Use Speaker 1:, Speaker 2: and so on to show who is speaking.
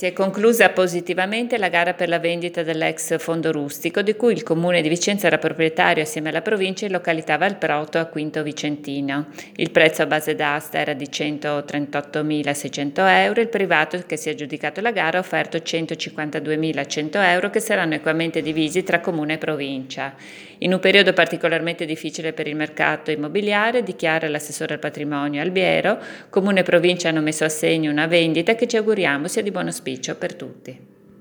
Speaker 1: Si è conclusa positivamente la gara per la vendita dell'ex fondo rustico, di cui il Comune di Vicenza era proprietario assieme alla provincia in località Valproto a Quinto Vicentino. Il prezzo a base d'asta era di 138.600 euro, il privato che si è aggiudicato la gara ha offerto 152.100 euro che saranno equamente divisi tra Comune e provincia. In un periodo particolarmente difficile per il mercato immobiliare, dichiara l'assessore al patrimonio Albiero, Comune e provincia hanno messo a segno una vendita che ci auguriamo sia di buon auspicio per tutti.